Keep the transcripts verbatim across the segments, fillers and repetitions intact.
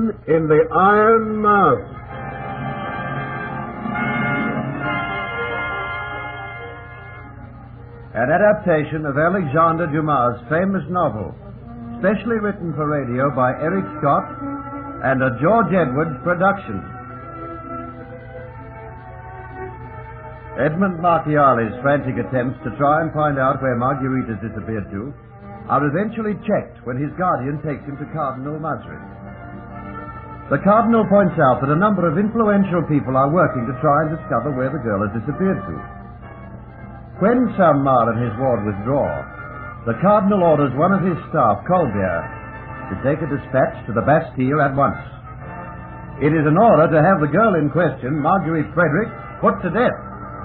Man in the Iron Mask. An adaptation of Alexandre Dumas' famous novel, specially written for radio by Eric Scott and a George Edwards production. Edmund Marchiali's frantic attempts to try and find out where Marguerite has disappeared to are eventually checked when his guardian takes him to Cardinal Mazarin. The Cardinal points out that a number of influential people are working to try and discover where the girl has disappeared to. When Saint-Mars and his ward withdraw, the Cardinal orders one of his staff, Colbert, to take a dispatch to the Bastille at once. It is an order to have the girl in question, Marguerite Frederick, put to death.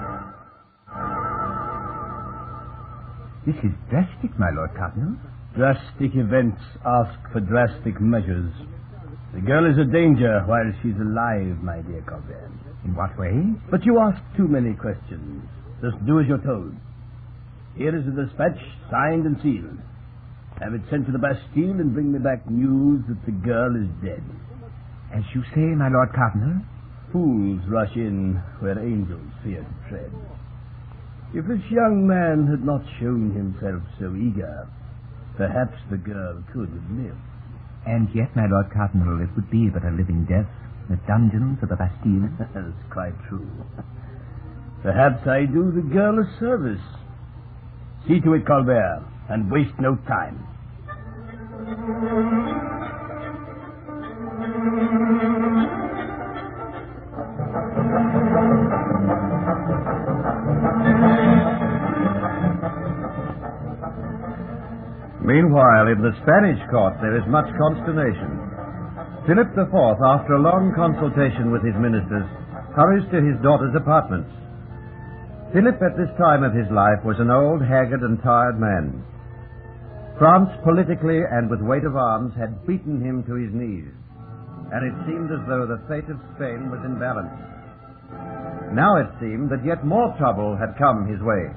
This is drastic, my Lord Cardinal. Drastic events ask for drastic measures. The girl is a danger while she's alive, my dear Colbert. In what way? But you ask too many questions. Just do as you're told. Here is a dispatch, signed and sealed. Have it sent to the Bastille and bring me back news that the girl is dead. As you say, my Lord Cardinal. Fools rush in where angels fear to tread. If this young man had not shown himself so eager, perhaps the girl could have lived. And yet, my Lord Cardinal, it would be but a living death. The dungeons of the Bastille. That's quite true. Perhaps I do the girl a service. See to it, Colbert, and waste no time. Meanwhile, in the Spanish court, there is much consternation. Philip the Fourth, after a long consultation with his ministers, hurries to his daughter's apartments. Philip, at this time of his life, was an old, haggard, and tired man. France, politically and with weight of arms, had beaten him to his knees, and it seemed as though the fate of Spain was in balance. Now it seemed that yet more trouble had come his way.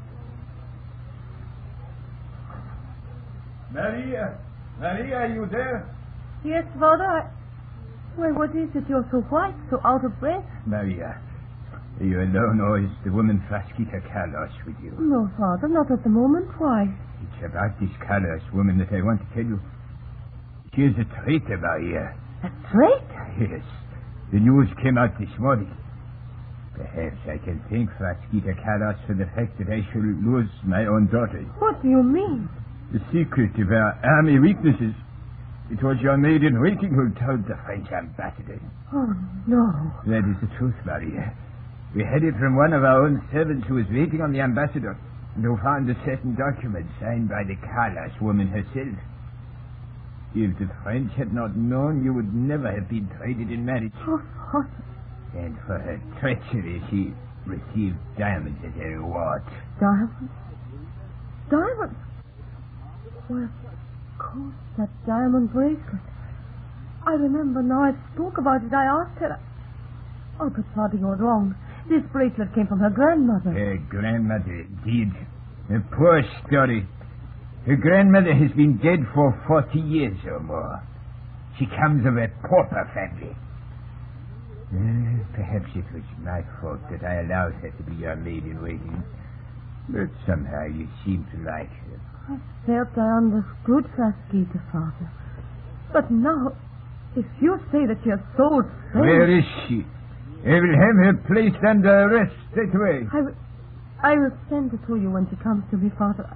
Maria, Maria, are you there? Yes, Father. I... Why, what is it? You're so white, so out of breath. Maria, are you alone, or is the woman Frasquita Carlos with you? No, Father, not at the moment. Why? It's about this Carlos woman that I want to tell you. She is a traitor, Maria. A traitor? Yes. The news came out this morning. Perhaps I can thank Frasquita Carlos for the fact that I shall lose my own daughter. What do you mean? The secret of our army weaknesses. It was your maid in waiting who told the French ambassador. Oh, no. That is the truth, Maria. We had it from one of our own servants who was waiting on the ambassador and who found a certain document signed by the Carlos woman herself. If the French had not known, you would never have been traded in marriage. Oh, Father. And for her treachery, she received diamonds as a reward. Diamonds? Diamonds? Well, of course, that diamond bracelet. I remember now. I spoke about it. I asked her. Oh, but Father, you're wrong. This bracelet came from her grandmother. Her grandmother, indeed. A poor story. Her grandmother has been dead for forty years or more. She comes of a pauper family. Uh, perhaps it was my fault that I allowed her to be your maid in waiting. But somehow you seem to like her. I felt I understood Frasquita, Father. But now, if you say that she has sold Spain... Where is she? I will have her placed under arrest straight away. I will, I will send her to you when she comes to me, Father.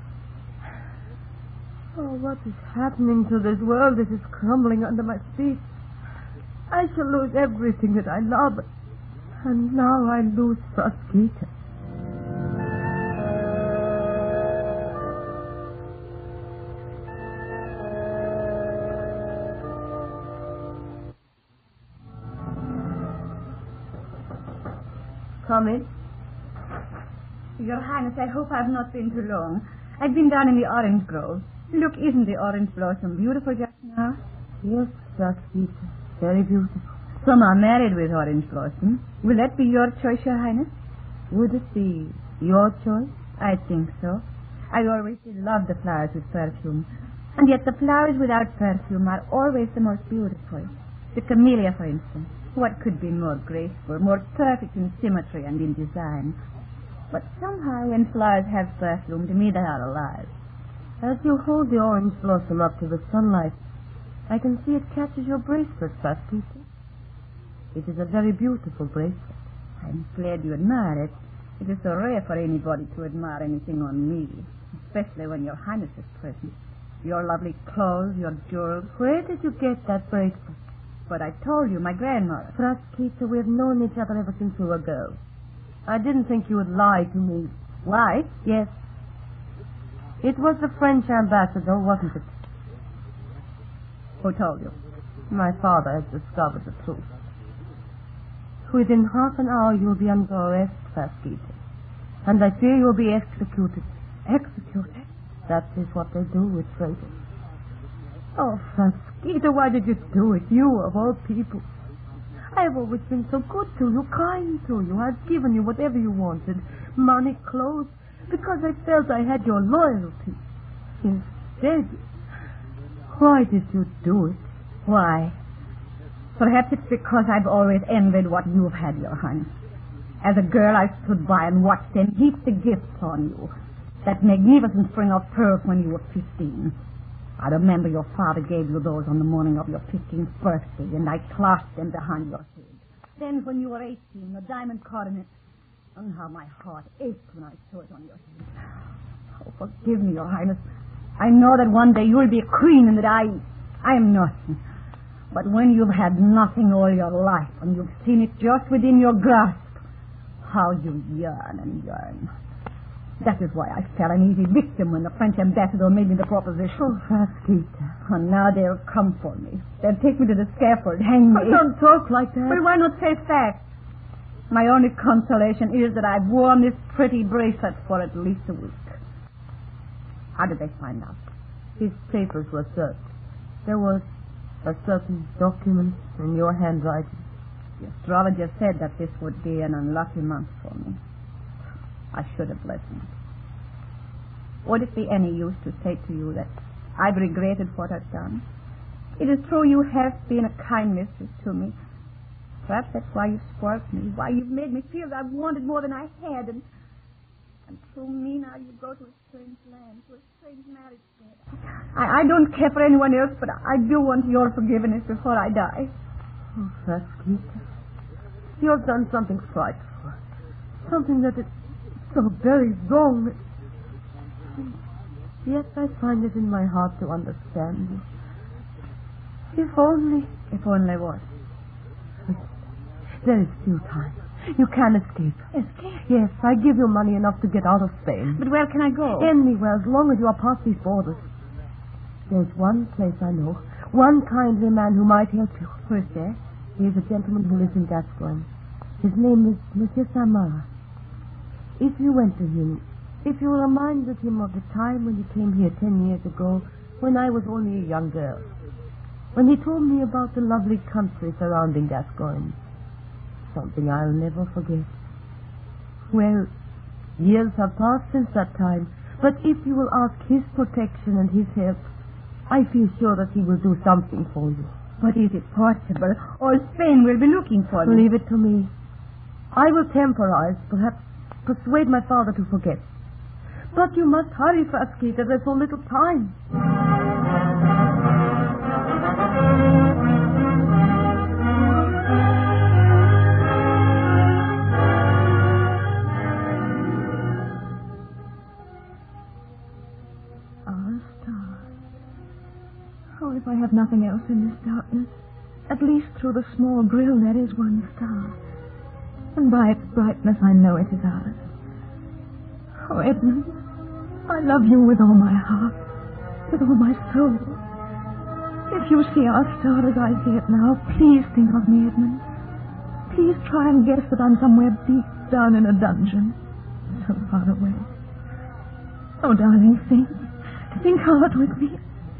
Oh, what is happening to this world? It is crumbling under my feet. I shall lose everything that I love. And now I lose Frasquita. Come in. Your Highness, I hope I've not been too long. I've been down in the orange grove. Look, isn't the orange blossom beautiful just now? Yes, Frasquita. Very beautiful. Some are married with orange blossom. Will that be your choice, Your Highness? Would it be your choice? I think so. I always did love the flowers with perfume. And yet the flowers without perfume are always the most beautiful. The camellia, for instance. What could be more graceful, more perfect in symmetry and in design? But somehow when flowers have perfume, to me they are alive. As you hold the orange blossom up to the sunlight, I can see it catches your bracelet, Frasquita. It is a very beautiful bracelet. I'm glad you admire it. It is so rare for anybody to admire anything on me, especially when your Highness is present. Your lovely clothes, your jewels. Where did you get that bracelet? But I told you, my grandmother. Frasquita, we have known each other ever since we were girls. I didn't think you would lie to me. Lie? Yes. It was the French ambassador, wasn't it? Who told you? My father has discovered the truth. Within half an hour you'll be under arrest, Frasquita. And I fear you'll be executed. Executed? That is what they do with traitors. Oh, Frasquita, why did you do it? You, of all people. I have always been so good to you, kind to you. I've given you whatever you wanted. Money, clothes, because I felt I had your loyalty. Instead, why did you do it? Why? Perhaps it's because I've always envied what you've had, Your Highness. As a girl, I stood by and watched them heap the gifts on you. That magnificent string of pearls when you were fifteen. I remember your father gave you those on the morning of your fifteenth birthday, and I clasped them behind your head. Then when you were eighteen, the diamond coronet. And how my heart ached when I saw it on your head. Oh, forgive me, Your Highness. I know that one day you'll be a queen and that I... I am nothing. But when you've had nothing all your life and you've seen it just within your grasp, how you yearn and yearn. That is why I fell an easy victim when the French ambassador made me the proposition. Oh, Frasquita. And now they'll come for me. They'll take me to the scaffold, hang me. Oh, don't talk like that. But why not face facts? My only consolation is that I've worn this pretty bracelet for at least a week. How did they find out? His papers were searched. There was a certain document in your handwriting. The astrologer said that this would be an unlucky month for me. I should have listened. Would it be any use to say to you that I've regretted what I've done? It is true you have been a kind mistress to me. Perhaps that's why you've spoiled me, why you've made me feel that I've wanted more than I had, and, and through me now you go to a strange land, to a strange marriage bed. I, I don't care for anyone else, but I do want your forgiveness before I die. Oh, Frasquita, you have done something frightful, something that is so very wrong. Yet I find it in my heart to understand you. If only... If only what? There is still time. You can escape. Escape? Yes, I give you money enough to get out of Spain. But where can I go? Anywhere, as long as you are past these borders. There's one place I know, one kindly man who might help you. Who is there? He is a gentleman who lives in Gascoigne. His name is Monsieur Samara. If you went to him, if you reminded him of the time when he came here ten years ago, when I was only a young girl, when he told me about the lovely country surrounding Gascoigne, something I'll never forget. Well, years have passed since that time, but if you will ask his protection and his help, I feel sure that he will do something for you. But is it possible? All Spain will be looking for me. Leave it to me. I will temporize, perhaps persuade my father to forget. But you must hurry, Frasquita. There's so little time. If I have nothing else in this darkness, at least through the small grill there is one star. And by its brightness I know it is ours. Oh, Edmund, I love you with all my heart, with all my soul. If you see our star as I see it now, please think of me, Edmund. Please try and guess that I'm somewhere deep down in a dungeon, so far away. Oh, darling, think. Think hard with me.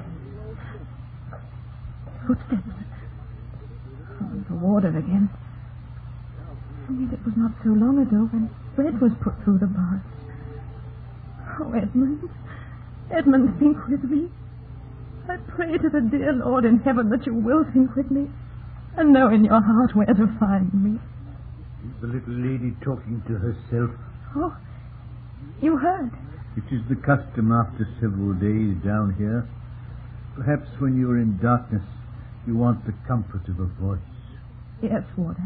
Footsteps. Oh, the warder again. And yet it was not so long ago when bread was put through the bars. Oh, Edmund. Edmund, think with me. I pray to the dear Lord in heaven that you will think with me. and know in your heart where to find me. Is the little lady talking to herself? Oh, you heard. It is the custom after several days down here. Perhaps when you are in darkness, you want the comfort of a voice. Yes, Warder.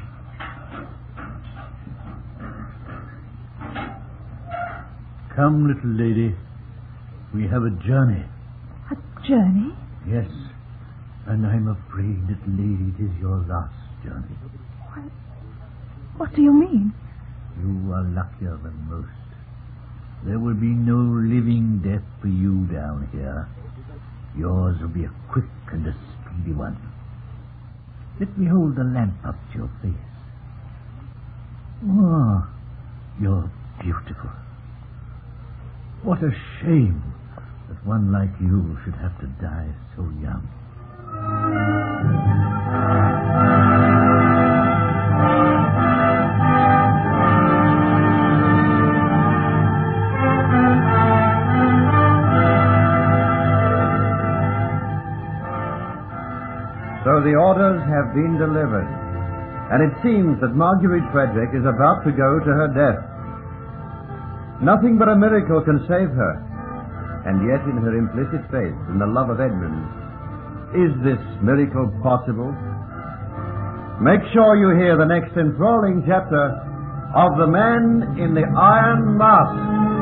Come, little lady. We have a journey. A journey? Yes. And I'm afraid, little lady, it is your last journey. What, what do you mean? You are luckier than most. There will be no living death for you down here. Yours will be a quick and a speedy one. Let me hold the lamp up to your face. Oh, you're beautiful. What a shame that one like you should have to die so young. So the orders have been delivered, and it seems that Marguerite Frederick is about to go to her death. Nothing but a miracle can save her, and yet in her implicit faith in the love of Edmund, is this miracle possible? Make sure you hear the next enthralling chapter of The Man in the Iron Mask.